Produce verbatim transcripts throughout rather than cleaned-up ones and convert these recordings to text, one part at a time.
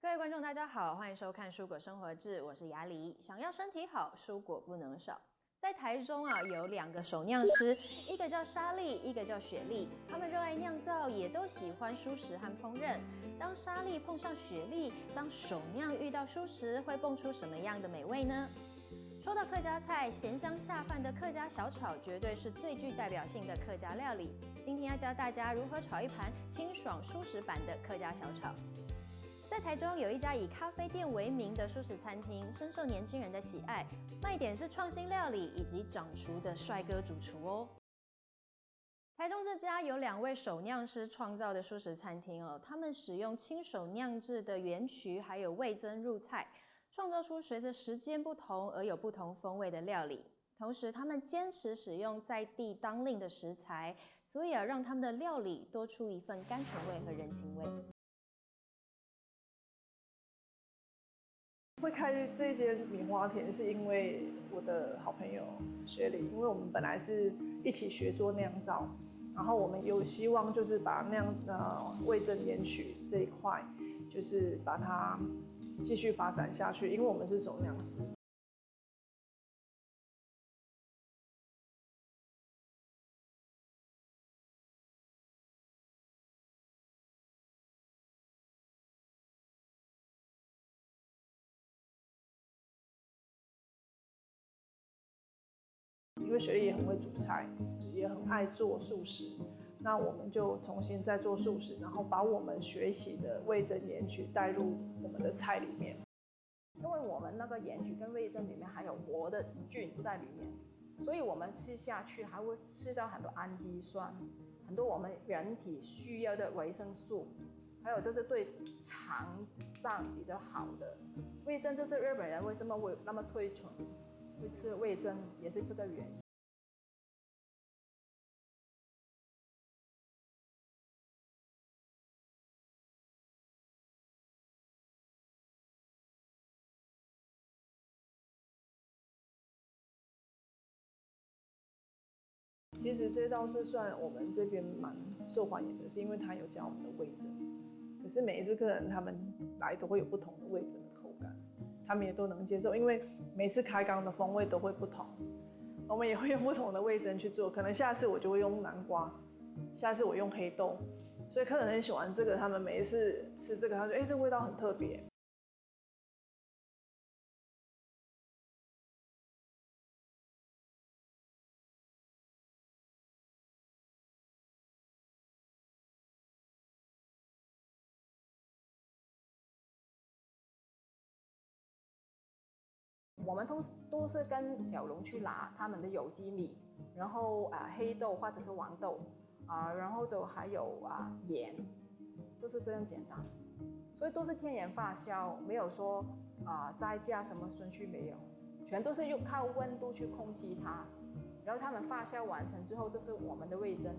各位观众，大家好，欢迎收看《蔬果生活志》，我是雅里。想要身体好，蔬果不能少。在台中啊，有两个手酿师，一个叫莎莉，一个叫雪莉。他们热爱酿造，也都喜欢蔬食和烹饪。当莎莉碰上雪莉，当手酿遇到蔬食，会蹦出什么样的美味呢？说到客家菜，咸香下饭的客家小炒绝对是最具代表性的客家料理。今天要教大家如何炒一盘清爽蔬食版的客家小炒。在台中有一家以咖啡店为名的蔬食餐厅，深受年轻人的喜爱，卖点是创新料理以及掌厨的帅哥主厨哦。台中这家由两位手酿师创造的蔬食餐厅哦，他们使用亲手酿制的原曲还有味增入菜，创造出随着时间不同而有不同风味的料理。同时，他们坚持使用在地当令的食材，所以啊，让他们的料理多出一份甘醇味和人情味。 会开这间米花田是因为我的好朋友雪莉，因为我们本来是一起学做酿造，然后我们有希望就是把酿呃味增盐曲这一块，就是把它继续发展下去，因为我们是手酿师。因为雪莉也很会煮菜，也很爱做素食，那我们就重新再做素食，然后把我们学习的味增盐曲带入我们的菜里面。 因为我们那个盐曲跟味增里面还有活的菌在里面，所以我们吃下去还会吃到很多氨基酸，很多我们人体需要的维生素，还有这是对肠脏比较好的。味增就是日本人为什么会那么推崇会吃味增，也是这个原因。 其实这道是算我们这边蛮受欢迎的，是因为它有加我们的味增。可是每一次客人他们来都会有不同的味增的口感，他们也都能接受，因为每次开缸的风味都会不同，我们也会用不同的味增去做。可能下次我就会用南瓜，下次我用黑豆，所以客人很喜欢这个，他们每一次吃这个，他说：“哎，这个味道很特别。” 我们通都是跟小农去拿他们的有机米，然后啊、呃、黑豆或者是黄豆啊、呃，然后就还有啊、呃、盐，就是这样简单，所以都是天然发酵，没有说啊、呃、再加什么顺序没有，全都是用靠温度去控制它，然后他们发酵完成之后，就是我们的味增。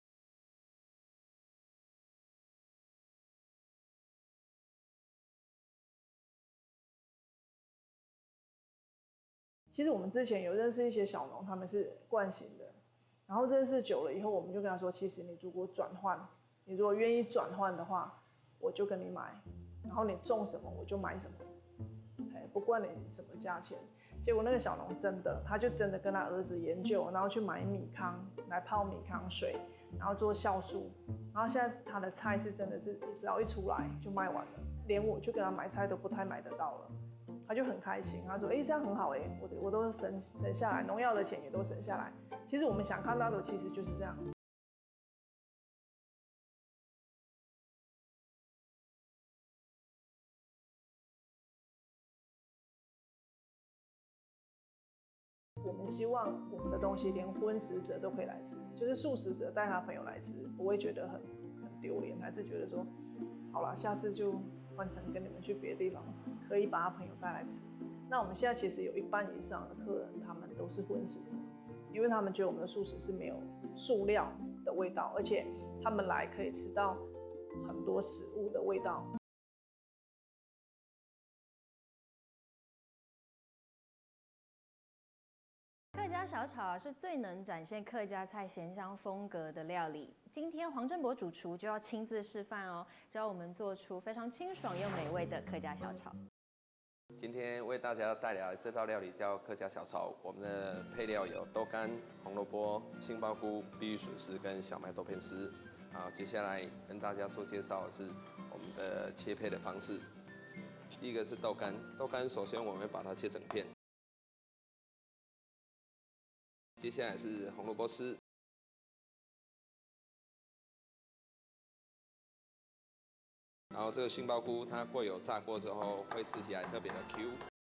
其实我们之前有认识一些小农，他们是惯性的，然后认识久了以后，我们就跟他说，其实你如果转换，你如果愿意转换的话，我就跟你买，然后你种什么我就买什么，哎，不管你什么价钱。结果那个小农真的，他就真的跟他儿子研究，然后去买米糠来泡米糠水，然后做酵素，然后现在他的菜是真的是只要一出来就卖完了，连我去跟他买菜都不太买得到了。他就很开心，他说：“哎、欸，这样很好哎、欸，我我都省省下来，农药的钱也都省下来。其实我们想看到的其实就是这样。”我们希望我们的东西连荤食者都可以来吃，就是素食者带他朋友来吃，不会觉得很很丢脸，还是觉得说，好了，下次就换成跟你们去别的地方吃，可以把他朋友带来吃。那我们现在其实有一半以上的客人，他们都是荤食者，因为他们觉得我们的素食是没有塑料的味道，而且他们来可以吃到很多食物的味道。 客家家小炒是最能展现客家菜咸香风格的料理。今天黄振博主厨就要亲自示范哦，教我们做出非常清爽又美味的客家小炒。 今天为大家带来这道料理叫客家小炒，我们的配料有豆干、红萝卜、杏鲍菇、碧玉笋丝跟小麦豆片丝。好，接下来跟大家做介绍的是我们的切配的方式。第一个是豆干，豆干首先我们会把它切成片。接下来是红萝卜丝，然后这个杏鲍菇它过油炸过之后会吃起来特别的 Q。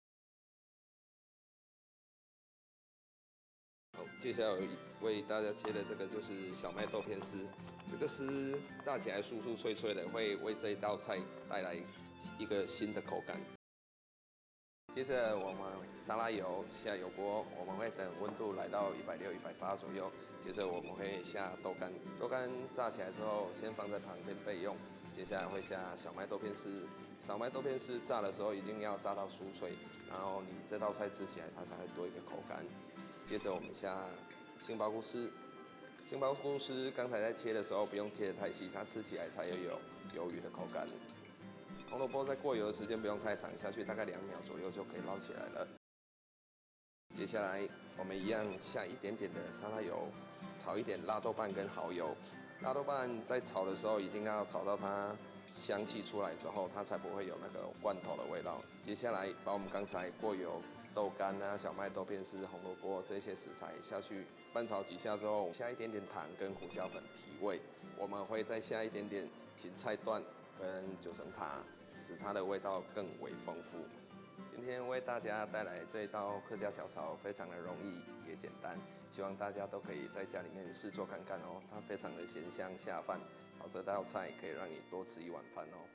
好，接下来为大家切的这个就是小麦豆片丝，这个丝炸起来酥酥脆脆的，会为这一道菜带来一个新的口感。接着我们沙拉油下油锅，我们会等温度来到一百六、一百八左右。接着我们会下豆干，豆干炸起来之后先放在旁边备用。接下来会下小麦豆片丝，小麦豆片丝炸的时候一定要炸到酥脆，然后你这道菜吃起来它才会多一个口感。接着我们下杏鲍菇丝，杏鲍菇丝刚才在切的时候不用切得太细，它吃起来才有有鱿鱼的口感。红萝卜在过油的时间不用太长，下去大概两秒左右就可以捞起来了。接下来我们一样下一点点的沙拉油，炒一点辣豆瓣跟蚝油。辣豆瓣在炒的时候一定要炒到它香气出来之后，它才不会有那个罐头的味道。接下来把我们刚才过油豆干啊、小麦豆片丝、红萝卜这些食材下去拌炒几下之后，下一点点糖跟胡椒粉提味。我们会再下一点点芹菜段跟九层塔，使它的味道更为丰富。今天为大家带来这一道客家小炒，非常的容易也简单，希望大家都可以在家里面试做看看哦。它非常的咸香下饭，炒这道菜可以让你多吃一碗饭哦。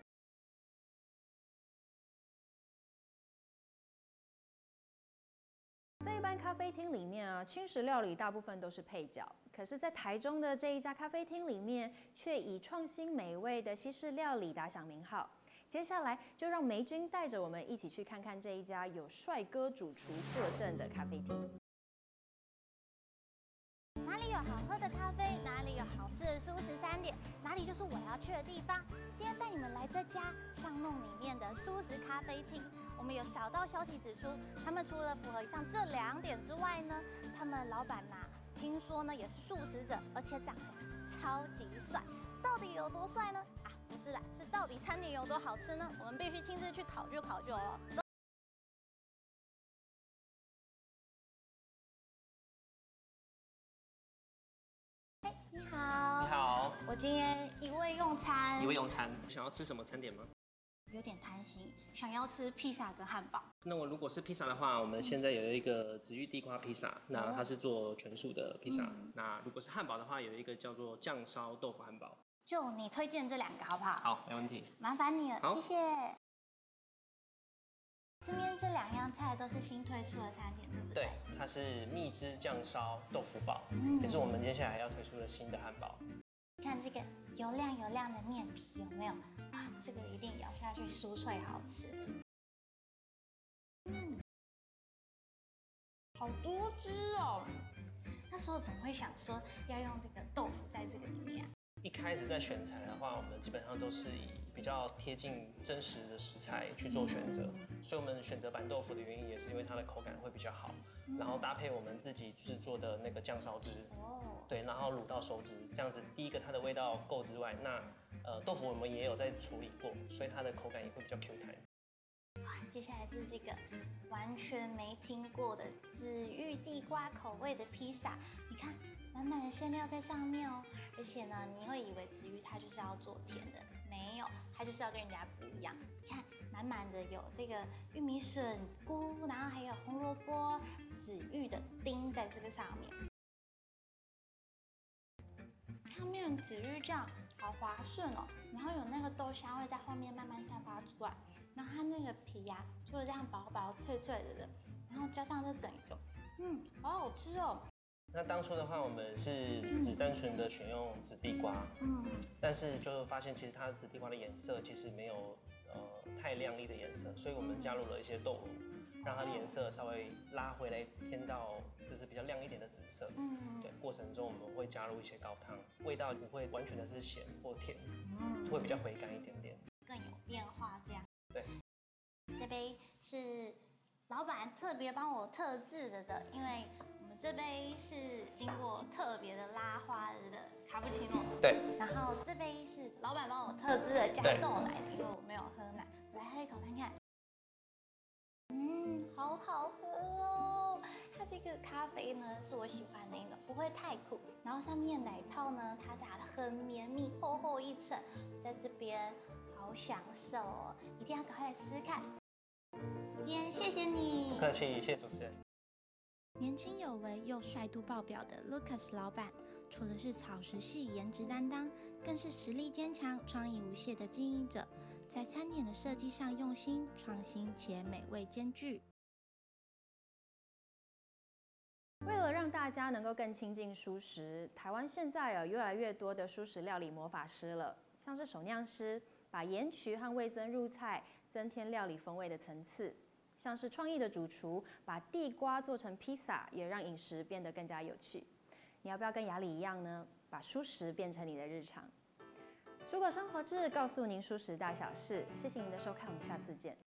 在一般咖啡厅里面啊，轻食料理大部分都是配角，可是，在台中的这一家咖啡厅里面，却以创新美味的西式料理打响名号。接下来就让梅君带着我们一起去看看这一家有帅哥主厨坐镇的咖啡厅。 哪里有好喝的咖啡，哪里有好吃的蔬食餐点，哪里就是我要去的地方。今天带你们来这家巷弄里面的蔬食咖啡厅。我们有小道消息指出，他们除了符合以上这两点之外呢，他们老板呐、啊，听说呢也是素食者，而且长得超级帅。到底有多帅呢？啊，不是啦，是到底餐点有多好吃呢？我们必须亲自去考究考究哦。你好， 你好， 我今天一位用餐， 一位用餐，想要吃什么餐点吗？ 有点贪心，想要吃披萨跟汉堡。 那我如果是披萨的话，我们现在有一个紫玉地瓜披萨，那它是做全素的披萨。嗯、那如果是汉堡的话，有一个叫做酱烧豆腐汉堡。 就你推荐这两个好不好？ 好，没问题。 麻烦你了， 好， 谢谢。这边这两样菜都是新推出的餐点，对不对？ 对，它是蜜汁酱烧豆腐堡，嗯、也是我们接下来要推出的新的汉堡。 看这个油亮油亮的面皮有没有？啊，这个一定咬下去酥脆好吃。嗯，好多汁哦。那时候怎么会想说要用这个豆腐在这个里面啊？ 一开始在选材的话，我们基本上都是以比较贴近真实的食材去做选择，所以我们选择板豆腐的原因也是因为它的口感会比较好，然后搭配我们自己制作的那个酱烧汁，对，然后卤到熟汁，这样子第一个它的味道够之外，那呃豆腐我们也有在处理过，所以它的口感也会比较 Q 弹。 接下来是这个完全没听过的紫玉地瓜口味的披萨，你看满满的馅料在上面哦，而且呢，你会以为紫玉它就是要做甜的，没有，它就是要跟人家不一样。你看满满的有这个玉米笋菇，然后还有红萝卜、紫玉的丁在这个上面。上面的紫玉酱好滑顺哦，然后有那个豆香味在后面慢慢散发出来，然后它那个皮呀、啊，做的这样薄薄脆脆的的，然后加上这整个，嗯，好好吃哦。 那当初的话，我们是只单纯的选用紫地瓜，嗯，但是就发现其实它的紫地瓜的颜色其实没有呃太亮丽的颜色，所以我们加入了一些豆乳，让它的颜色稍微拉回来偏到就是比较亮一点。 紫色。 嗯， 对，过程中我们会加入一些高汤，味道不会完全的是咸或甜， 嗯会比较回甘一点点。 更有变化这样。 对， 这杯是老板特别帮我特制的的，因为我们这杯是经过特别的拉花的卡布奇诺。 对， 然后这杯是老板帮我特制的加豆奶的，因为我没有喝奶，我来喝一口看看。嗯，好好喝哦！它这个咖啡呢是我喜欢的那种，不会太苦，然后上面奶泡呢它打得很绵密，厚厚一层，在这边好享受哦，一定要赶快来试试看。今天谢谢你， 不客气，谢谢主持人。 年轻有为又帅度爆表的 Lucas 老板，除了是草食系颜值担当，更是实力坚强、创意无懈的经营者。在餐点的设计上用心、创新且美味兼具。 为了让大家能够更亲近蔬食，台湾现在有越来越多的蔬食料理魔法师了，像是手酿师把盐曲和味增入菜，增添料理风味的层次；像是创意的主厨把地瓜做成披萨，也让饮食变得更加有趣。你要不要跟雅里一样呢？把蔬食变成你的日常。蔬果生活志告诉您蔬食大小事，谢谢您的收看，我们下次见。